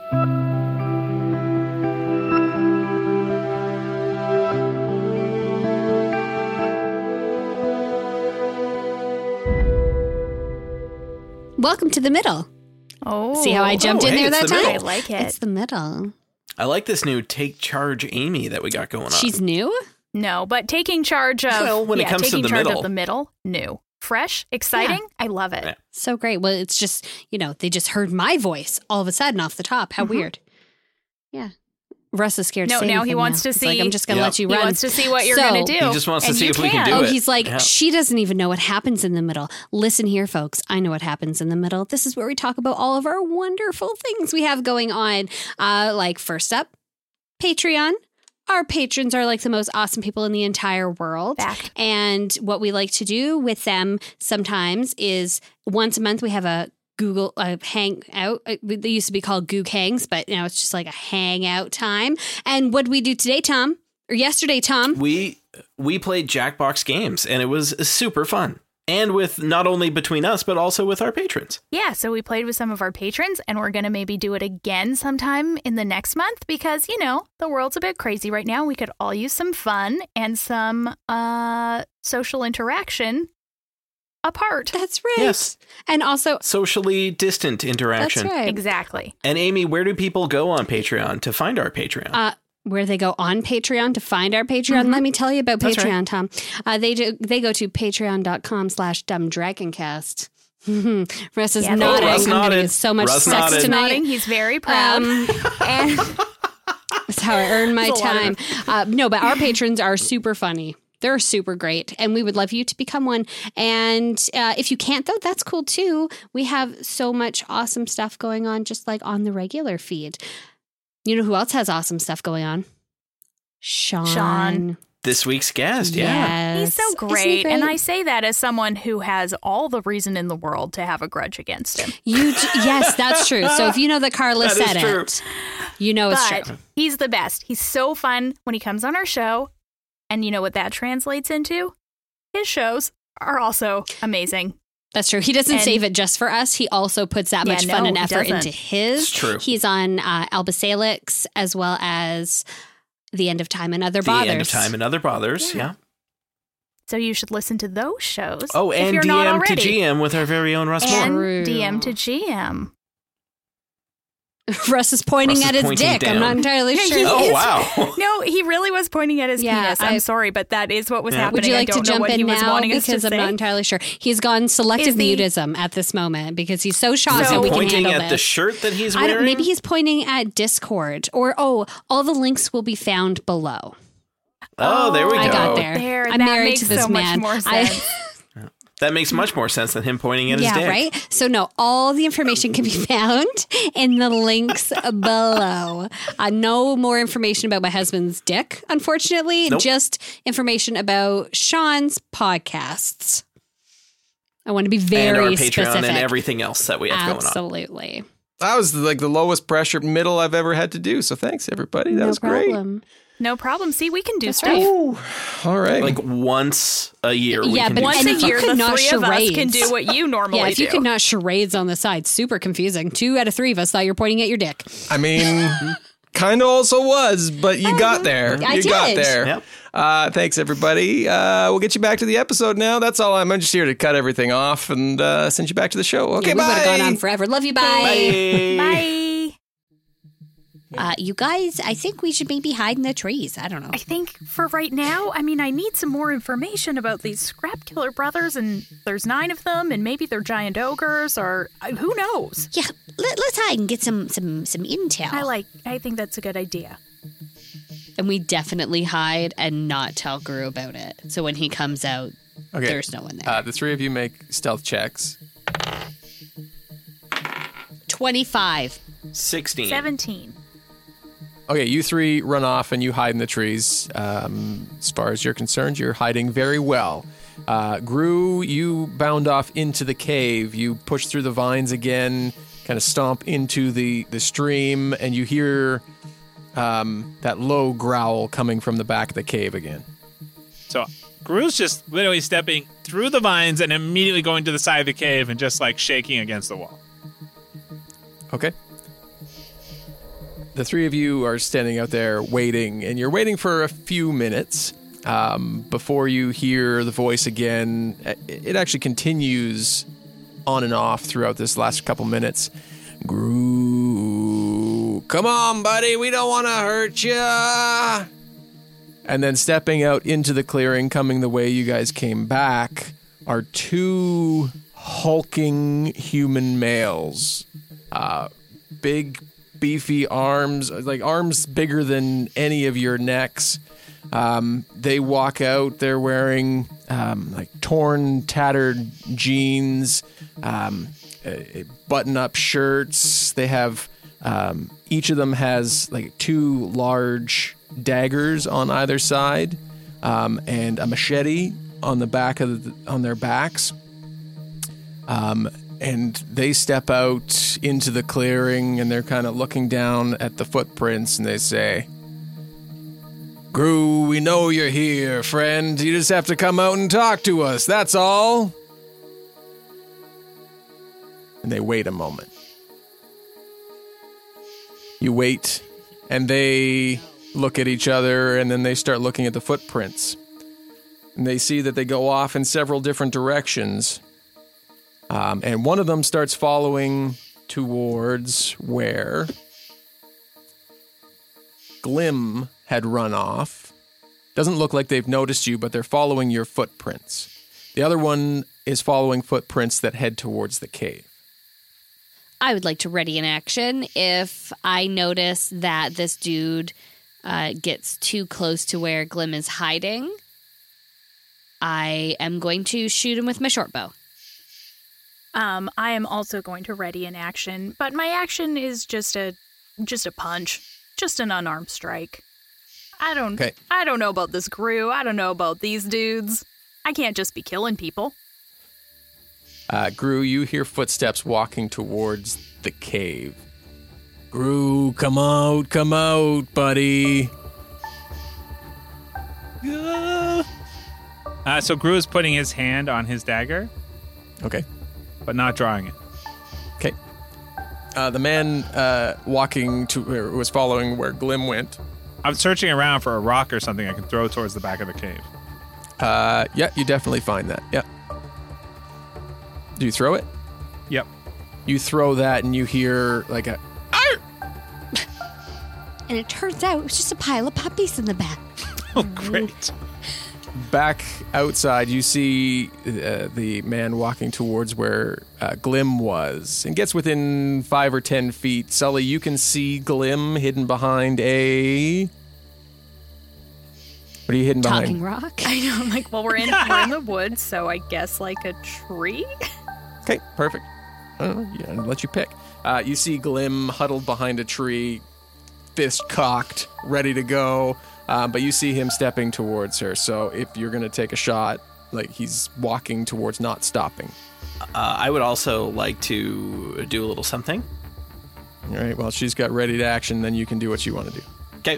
Welcome to the middle. Oh. See how I jumped in there that time? I like it. It's the middle. I like this new Take Charge Amy that we got going on. She's new? No, but taking charge of when it comes to the middle. New. Fresh, exciting. Yeah. I love it. Yeah. So great. Well, it's just, they just heard my voice all of a sudden off the top. How weird. Yeah. Russ is scared to say now he wants to see. Like, I'm just going to let you run. He wants to see what you're going to do. He just wants to see if we can do it. Oh, he's like, she doesn't even know what happens in the middle. Listen here, folks. I know what happens in the middle. This is where we talk about all of our wonderful things we have going on. Like, first up, Patreon. Our patrons are like the most awesome people in the entire world. Fact. And what we like to do with them sometimes is once a month we have a Google hangout. They used to be called Goog Hangs, but now it's just like a hangout time. And what did we do today, Tom? Or yesterday, Tom? We played Jackbox games, and it was super fun. And with not only between us, but also with our patrons. Yeah, so we played with some of our patrons, and we're going to maybe do it again sometime in the next month because, the world's a bit crazy right now. We could all use some fun and some social interaction apart. That's right. Yes. And also socially distant interaction. That's right. Exactly. And Amy, where do people go on Patreon to find our Patreon? Where they go on Patreon to find our Patreon. Let me tell you about Patreon, right. Tom. They go to patreon.com/dumbdragoncast. Russ is nodding. Russ nodded. So much Russ sex nodded. tonight. He's very proud. And that's how I earn my time. No, but our patrons are super funny. They're super great, and we would love you to become one. And if you can't, though, that's cool, too. We have so much awesome stuff going on, just like on the regular feed. You know who else has awesome stuff going on? Sean. This week's guest, yeah. He's so great. And I say that as someone who has all the reason in the world to have a grudge against him. Yes, that's true. So if you know that Carla said it, you know it's true. He's the best. He's so fun when he comes on our show. And you know what that translates into? His shows are also amazing. That's true. He doesn't save it just for us. He also puts that much fun and effort into his. It's true. He's on Alba Salix as well as The End of Time and Other Bothers. The End of Time and Other Bothers, yeah. So you should listen to those shows. Oh, and if you're DM not already. to GM with our very own Russ Moore. And DM to GM. Russ is pointing at his dick. Down. I'm not entirely sure. Oh, wow. No, he really was pointing at his penis. I'm sorry, but that is what was happening. Would you like to jump in now? Because I'm not entirely sure. He's gone selective mutism at this moment because he's so shocked that we can handle this. Pointing at the shirt that he's wearing? Maybe he's pointing at Discord. Or, all the links will be found below. Oh, there we go. I got there. I'm married to this man. Much more sense. That makes much more sense than him pointing at his dick. Yeah, right? So, no, all the information can be found in the links below. No more information about my husband's dick, unfortunately. Nope. Just information about Sean's podcasts. I want to be very and our Patreon specific. And everything else that we have going on. Absolutely. That was like the lowest pressure middle I've ever had to do. So thanks, everybody. That was problem. Great. No problem. See, we can do That's stuff. Right. Ooh, all right. Like once a year. Yeah, we can but do once stuff. a year, the not three of us charades. can do what you normally do. Yeah, if you could not charades on the side, super confusing. 2 out of 3 of us thought you were pointing at your dick. I mean, kind of also was, but you got there. I You got did. there. Yep. Thanks, everybody. We'll get you back to the episode now. That's all. I'm just here to cut everything off and send you back to the show. Okay, We bye. would have gone on forever. Love you. Bye. Bye. You guys, I think we should maybe hide in the trees. I don't know. I think for right now, I need some more information about these Scrap Killer brothers, and there's 9 of them, and maybe they're giant ogres, or who knows? Yeah, let's hide and get some intel. I think that's a good idea. And we definitely hide and not tell Gru about it. So when he comes out, Okay. there's no one there. The 3 of you make stealth checks. 25. 16. 17. Okay, you 3 run off and you hide in the trees. As far as you're concerned, you're hiding very well. Gru, you bound off into the cave. You push through the vines again, kind of stomp into the stream, and you hear that low growl coming from the back of the cave again. So Gru's just literally stepping through the vines and immediately going to the side of the cave and just like shaking against the wall. Okay. The 3 of you are standing out there waiting, and you're waiting for a few minutes before you hear the voice again. It actually continues on and off throughout this last couple minutes. Gru, come on, buddy, we don't want to hurt ya. And then stepping out into the clearing, coming the way you guys came back, are 2 hulking human males. Big, beefy arms, like arms bigger than any of your necks. They walk out, they're wearing like torn, tattered jeans, button-up shirts. They have, each of them has like 2 large daggers on either side, and a machete on the back on their backs. And they step out into the clearing, and they're kind of looking down at the footprints, and they say, Gru, we know you're here, friend. You just have to come out and talk to us, that's all. And they wait a moment. You wait, and they look at each other, and then they start looking at the footprints. And they see that they go off in several different directions. And one of them starts following towards where Glim had run off. Doesn't look like they've noticed you, but they're following your footprints. The other one is following footprints that head towards the cave. I would like to ready an action if I notice that this dude gets too close to where Glim is hiding. I am going to shoot him with my short bow. I am also going to ready an action, but my action is just a punch, just an unarmed strike. I don't know about this Gru. I don't know about these dudes. I can't just be killing people. Gru, you hear footsteps walking towards the cave. Gru, come out, buddy. So Gru is putting his hand on his dagger. Okay. But not drawing it. Okay. The man walking to was following where Glim went. I'm searching around for a rock or something I can throw towards the back of the cave. Yeah, you definitely find that. Yeah. Do you throw it? Yep. You throw that and you hear like a... And it turns out it was just a pile of puppies in the back. Oh, great. Back outside, you see the man walking towards where Glim was and gets within 5 or 10 feet. Sully, you can see Glim hidden behind a... What are you hidden behind? Talking rock. I know, I'm like, well, we're in the woods, so I guess like a tree? Okay, perfect. I'll let you pick. You see Glim huddled behind a tree, fist cocked, ready to go. But you see him stepping towards her. So if you're going to take a shot, like he's walking towards not stopping. I would also like to do a little something. All right, well, she's got ready to action. Then you can do what you want to do. Okay.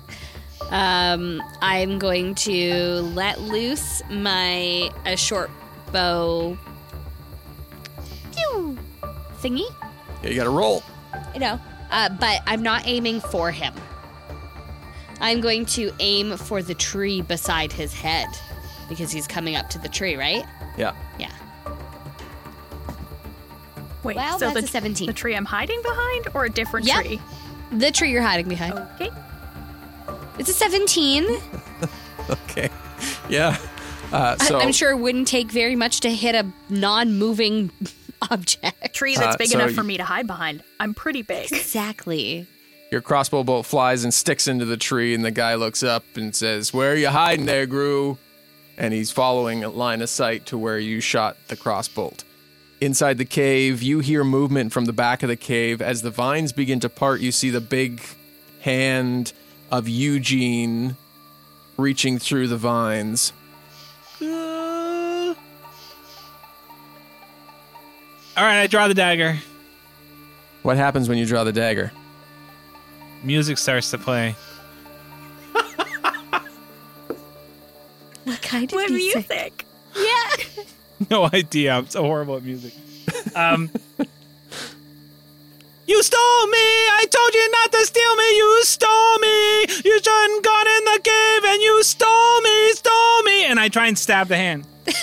I'm going to let loose my short bow thingy. Yeah, you got to roll. I know. but I'm not aiming for him. I'm going to aim for the tree beside his head because he's coming up to the tree, right? Yeah. Yeah. Wait, Well, so that's a 17. The tree I'm hiding behind or a different Yep. tree? The tree you're hiding behind. Okay. It's a 17. Okay. Yeah. So I'm sure it wouldn't take very much to hit a non-moving object. Tree that's big so enough for me to hide behind. I'm pretty big. Exactly. your crossbow bolt flies and sticks into the tree, and the guy looks up and says, "Where are you hiding there, Gru?" And he's following a line of sight to where you shot the crossbolt. Inside the cave, you hear movement from the back of the cave. As the vines begin to part, you see the big hand of Eugene reaching through the vines. All right, I draw the dagger. What happens when you draw the dagger? Music starts to play. What kind of What music? Yeah. No idea. I'm so horrible at music. You stole me! I told you not to steal me! You stole me! You shouldn't gone in the cave and you stole me! And I try and stab the hand.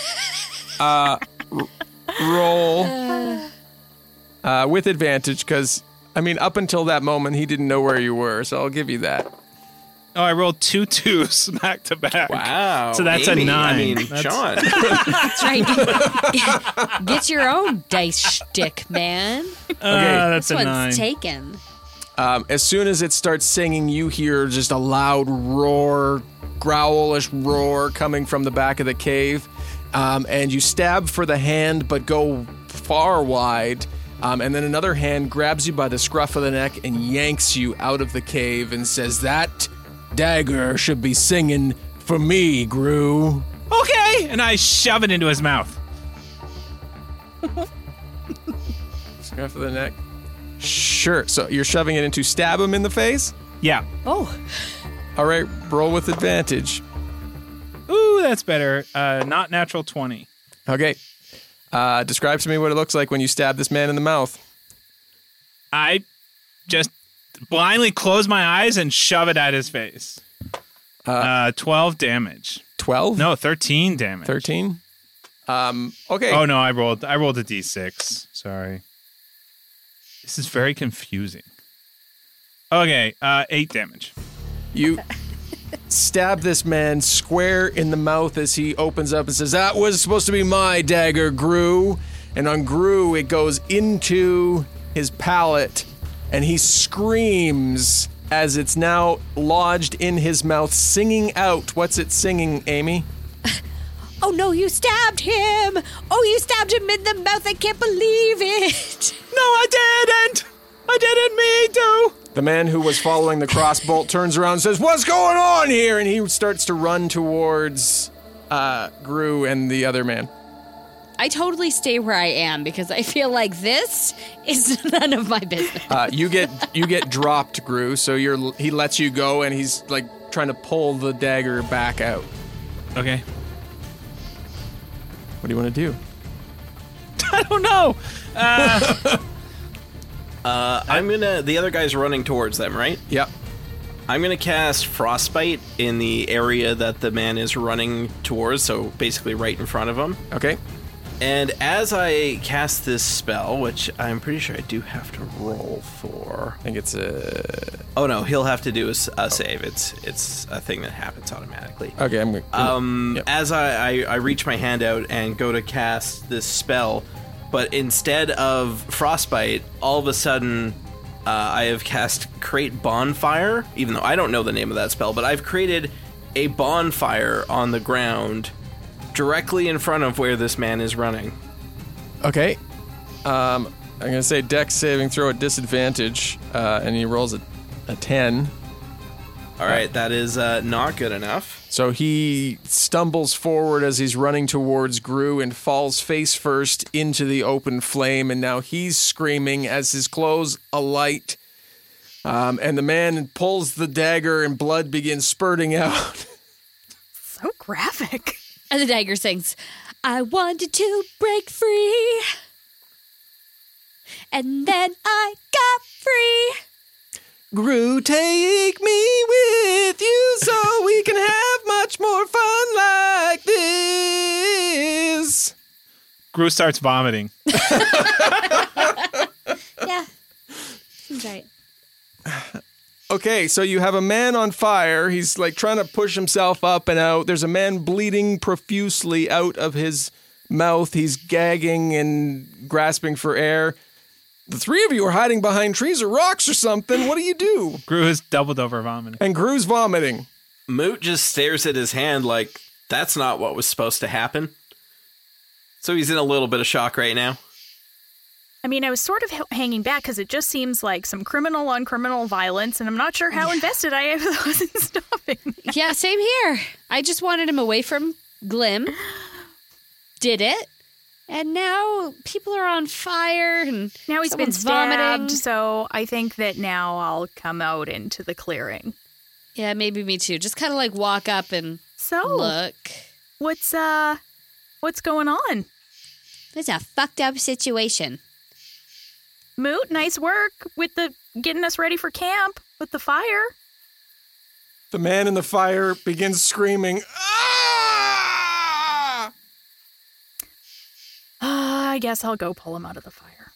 Roll with advantage, because, I mean, up until that moment, he didn't know where you were, so I'll give you that. Oh, I rolled 2 2s back to back. Wow. So that's Amy, a 9. I mean, Sean. That's right. Get your own dice shtick, man. That's This a 9. one's taken. As soon as it starts singing, you hear just a loud roar, growlish roar coming from the back of the cave. And you stab for the hand, but go far wide. And then another hand grabs you by the scruff of the neck and yanks you out of the cave and says, "That dagger should be singing for me, Gru." Okay! And I shove it into his mouth. Scruff of the neck. Sure. So you're shoving it in to stab him in the face? Yeah. Oh. All right, roll with advantage. Ooh, that's better. Not natural 20. Okay. Describe to me what it looks like when you stab this man in the mouth. I just blindly close my eyes and shove it at his face. 12 damage. 12? No, 13 damage. 13? Okay. Oh no, I rolled a d6. Sorry. This is very confusing. Okay, 8 damage. You stab this man square in the mouth as he opens up and says, "That was supposed to be my dagger, Gru." And on Gru, it goes into his palate, and he screams as it's now lodged in his mouth, singing out. What's it singing, Amy? Oh no, you stabbed him! Oh, you stabbed him in the mouth! I can't believe it! No, I didn't! I didn't mean to! The man who was following the crossbolt turns around and says, "What's going on here?" And he starts to run towards Gru and the other man. I totally stay where I am because I feel like this is none of my business. You get dropped, Gru. So he lets you go, and he's like trying to pull the dagger back out. Okay. What do you want to do? I don't know. The other guy's running towards them, right? Yep. I'm going to cast Frostbite in the area that the man is running towards, so basically right in front of him. Okay. And as I cast this spell, which I'm pretty sure I do have to roll for. I think it's a... Oh no, he'll have to do a save. It's a thing that happens automatically. Okay, I'm going yep. As I reach my hand out and go to cast this spell, but instead of Frostbite, all of a sudden I have cast Create Bonfire, even though I don't know the name of that spell, but I've created a bonfire on the ground directly in front of where this man is running. Okay. I'm going to say Dex saving throw at disadvantage, and he rolls a 10. All right, that is not good enough. So he stumbles forward as he's running towards Gru and falls face first into the open flame, and now he's screaming as his clothes alight. And the man pulls the dagger and blood begins spurting out. So graphic. And the dagger sings, "I wanted to break free, and then I got free." Gru, take me with you so we can have much more fun like this. Gru starts vomiting. Yeah. Seems right. Okay, so you have a man on fire. He's like trying to push himself up and out. There's a man bleeding profusely out of his mouth. He's gagging and grasping for air. The three of you are hiding behind trees or rocks or something. What do you do? Gru is doubled over vomiting. And Gru's vomiting. Moot just stares at his hand like, that's not what was supposed to happen. So he's in a little bit of shock right now. I mean, I was sort of hanging back because it just seems like some criminal on criminal violence, and I'm not sure how invested I was in stopping. Yeah, same here. I just wanted him away from Glim. Did it. And now people are on fire, and now he's been someone's stabbed, vomiting. so I think that now I'll come out into the clearing. Yeah, maybe me too. Just kind of like walk up and look. What's going on? It's a fucked up situation. Moot, nice work with getting us ready for camp with the fire. The man in the fire begins screaming, I guess I'll go pull him out of the fire.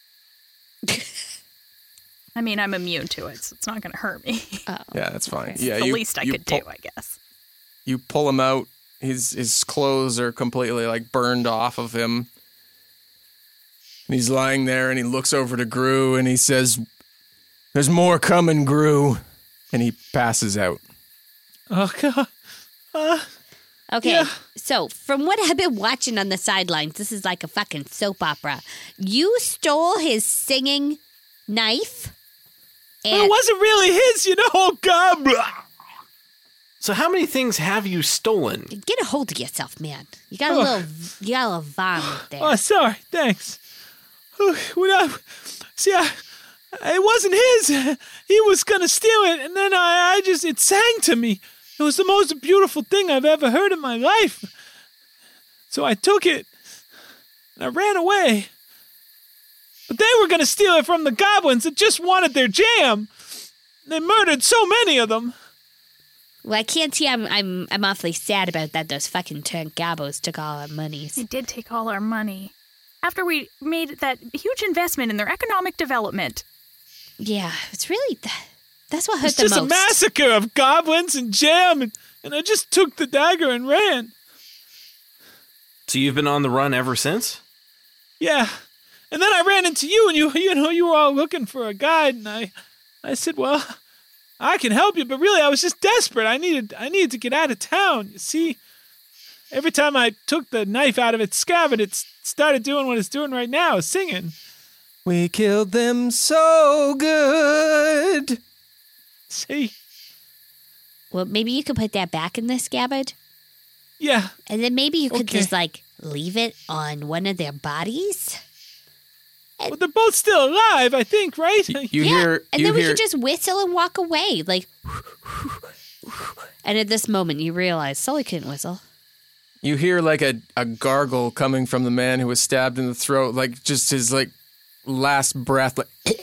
I mean, I'm immune to it, so it's not going to hurt me. Oh. Yeah, that's fine. It's Yeah, the least I could do, I guess. You pull him out. His clothes are completely like burned off of him. And he's lying there and he looks over to Gru and he says, "There's more coming, Gru." And he passes out. Oh, God. Okay, Yeah. so from what I've been watching on the sidelines, this is like a fucking soap opera. You stole his singing knife. And It wasn't really his, Oh, God. So how many things have you stolen? Get a hold of yourself, man. You got a little vomit there. Oh, sorry. Thanks. It wasn't his. He was going to steal it, and then it sang to me. It was the most beautiful thing I've ever heard in my life. So I took it, and I ran away. But they were going to steal it from the goblins that just wanted their jam. They murdered so many of them. Well, I can't see. I'm awfully sad about that. Those fucking turnt gobos took all our monies. They did take all our money. After we made that huge investment in their economic development. Yeah, it's really that's what hurt It's the most. just a massacre of goblins and jam, and I just took the dagger and ran. So you've been on the run ever since? Yeah. And then I ran into you, and you were all looking for a guide, and I said, well, I can help you, but really I was just desperate. I needed to get out of town. You see, every time I took the knife out of its scabbard, it started doing what it's doing right now, singing. We killed them so good. See? Well, maybe you could put that back in the scabbard. Yeah. And then maybe you could Okay. just leave it on one of their bodies. Well, they're both still alive, I think, right? You hear, and you then we hear, could just whistle and walk away. And at this moment, you realize Sully couldn't whistle. you hear like a gargle coming from the man who was stabbed in the throat, like just his last breath,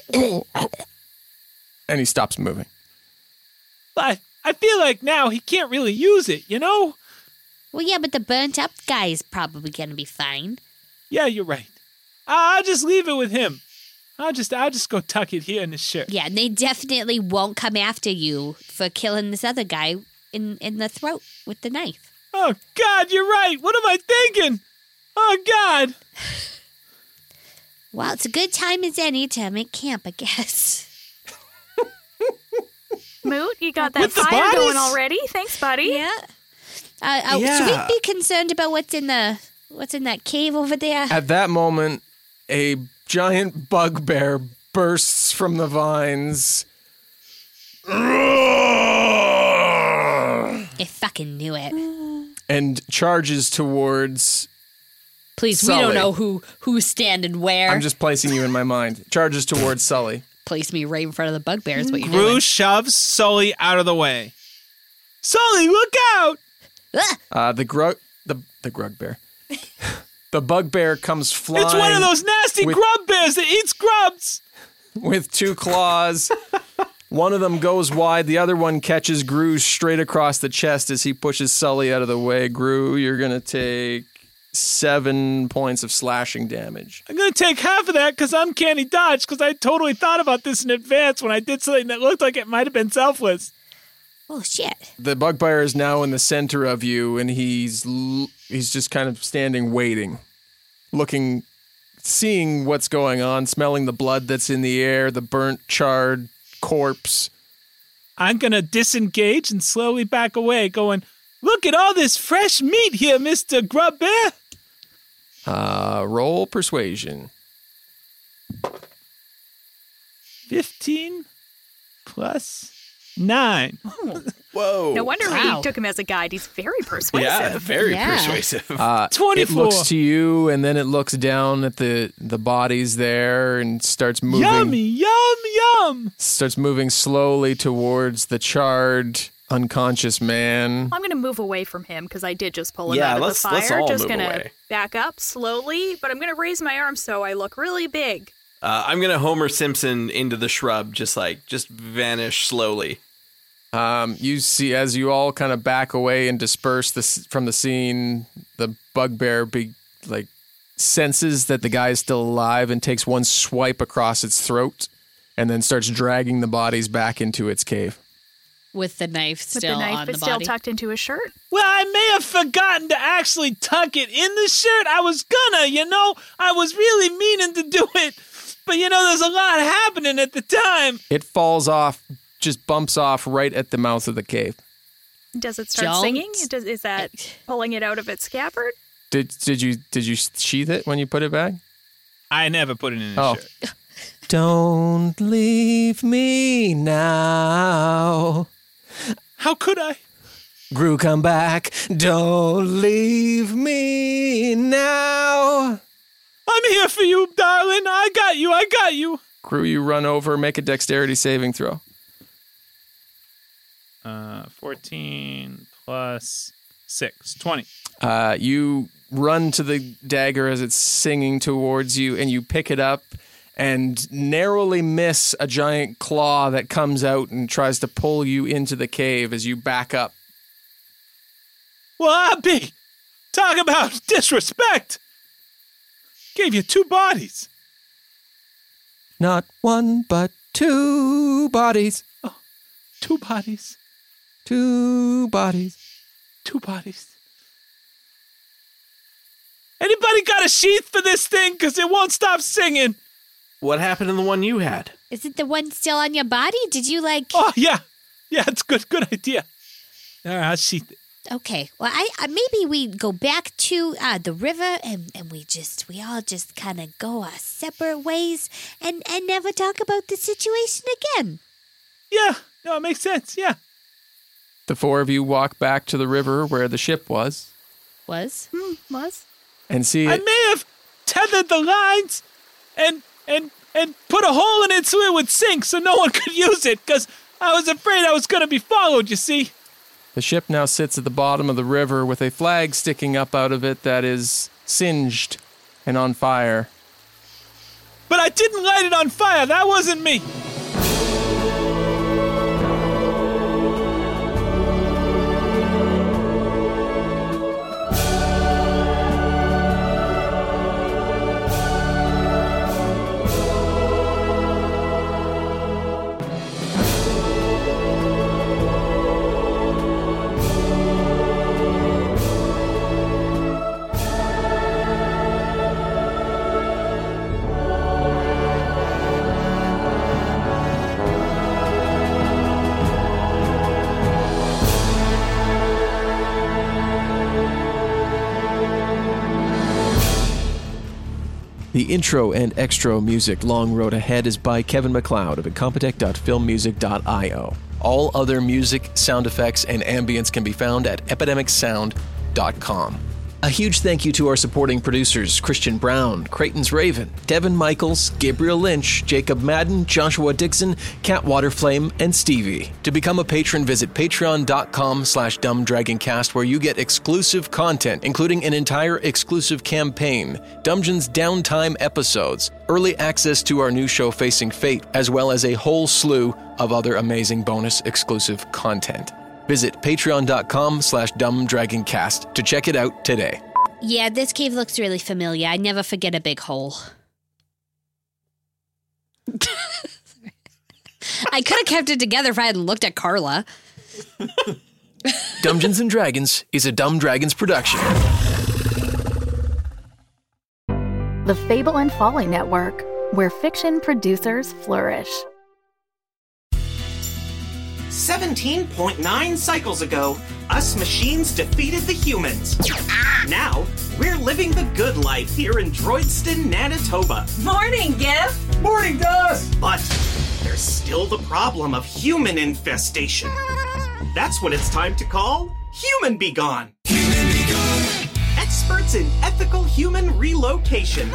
and he stops moving. But I feel like now he can't really use it, Well, yeah, but the burnt up guy is probably going to be fine. Yeah, you're right. I'll just leave it with him. I'll just go tuck it here in his shirt. Yeah, and they definitely won't come after you for killing this other guy in the throat with the knife. Oh, God, you're right. What am I thinking? Oh, God. Well, it's a good time as any to make camp, I guess. Moot, you got that With the fire bodies? going already. Thanks, buddy. Yeah. Yeah. Should we be concerned about what's in that cave over there? At that moment, a giant bugbear bursts from the vines. I fucking knew it. And charges towards. Please, Sully. we don't know who's standing where. I'm just placing you in my mind. Charges towards Sully. Place me right in front of the bugbear is what you're Gru doing. shoves Sully out of the way. Sully, look out! The grugbear. The bugbear comes flying. It's one of those nasty with- grub bears that eats grubs. with two claws, One of them goes wide. The other one catches Gru straight across the chest as he pushes Sully out of the way. Gru, you're going to take 7 points of slashing damage. I'm going to take half of that because I'm Uncanny Dodge, because I totally thought about this in advance when I did something that looked like it might have been selfless. Oh, shit. The bugbear is now in the center of you, and he's just kind of standing waiting, looking, seeing what's going on, smelling the blood that's in the air, the burnt, charred corpse. I'm going to disengage and slowly back away, going, look at all this fresh meat here, Mr. Grub Bear. Roll persuasion. 15 plus 9. Whoa. No wonder we took him as a guide. He's very persuasive. Yeah, very persuasive. 24. It looks to you, and then it looks down at the bodies there and starts moving. Yummy, yum, yum. Starts moving slowly towards the charred, unconscious man. I'm going to move away from him because I did just pull him Yeah, out of let's- the fire. let's all just move gonna away. back up slowly, but I'm going to raise my arm so I look really big. I'm going to Homer Simpson into the shrub, just vanish slowly. You see, as you all kind of back away and disperse from the scene, the bugbear senses that the guy is still alive and takes one swipe across its throat and then starts dragging the bodies back into its cave. With the knife With still the knife on the still body. tucked into his shirt. Well, I may have forgotten to actually tuck it in the shirt. I was gonna, I was really meaning to do it. But, there's a lot happening at the time. It falls off, just bumps off right at the mouth of the cave. Does it start Don't- singing? Is that pulling it out of its scabbard? Did you sheath it when you put it back? I never put it in a shirt. Don't leave me now. How could I? Gru, come back. Don't leave me now. I'm here for you, darling. I got you. Gru, you run over, make a dexterity saving throw. 14 plus 6, 20. You run to the dagger as it's singing towards you, and you pick it up and narrowly miss a giant claw that comes out and tries to pull you into the cave as you back up. Well, Abby, talk about disrespect. Gave you 2 bodies. Not one, but 2 bodies. 2 bodies. 2 bodies. 2 bodies. Anybody got a sheath for this thing? Because it won't stop singing. What happened in the one you had? Is it the one still on your body? Did you Oh, yeah. Yeah, it's good idea. All right, I'll sheath it. Okay. Well, I maybe we go back to the river and we all just kind of go our separate ways and never talk about the situation again. Yeah, no, it makes sense, yeah. The 4 of you walk back to the river where the ship was Was? and see I it. may have tethered the lines and put a hole in it so it would sink so no one could use it because I was afraid I was going to be followed, you see. The ship now sits at the bottom of the river with a flag sticking up out of it that is singed and on fire. But I didn't light it on fire. That wasn't me. The intro and extra music Long Road Ahead is by Kevin MacLeod of incompetech.filmmusic.io. All other music, sound effects, and ambience can be found at epidemicsound.com. A huge thank you to our supporting producers, Christian Brown, Creighton's Raven, Devin Michaels, Gabriel Lynch, Jacob Madden, Joshua Dixon, Cat Waterflame, and Stevie. To become a patron, visit patreon.com/dumbdragoncast, where you get exclusive content, including an entire exclusive campaign, Dungeons Downtime episodes, early access to our new show Facing Fate, as well as a whole slew of other amazing bonus exclusive content. Visit patreon.com/dumbdragoncast to check it out today. Yeah, this cave looks really familiar. I never forget a big hole. I could have kept it together if I hadn't looked at Carla. Dungeons & Dragons is a Dumb Dragons production. The Fable and Folly Network, where fiction producers flourish. 17.9 cycles ago, us machines defeated the humans. Now, we're living the good life here in Droidston, Manitoba. Morning, Gif! Morning, Dust! But there's still the problem of human infestation. That's what it's time to call Human Be Gone. Experts in ethical human relocation.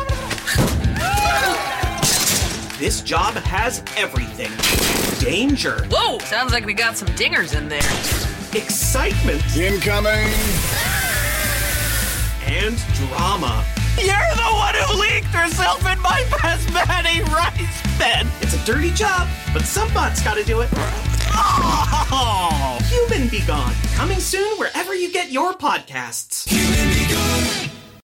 This job has everything. Danger. Whoa, sounds like we got some dingers in there. Excitement. Incoming. And drama. You're the one who leaked herself in my basmati rice bed. It's a dirty job, but some butt's gotta do it. Oh! Human Be Gone. Coming soon wherever you get your podcasts.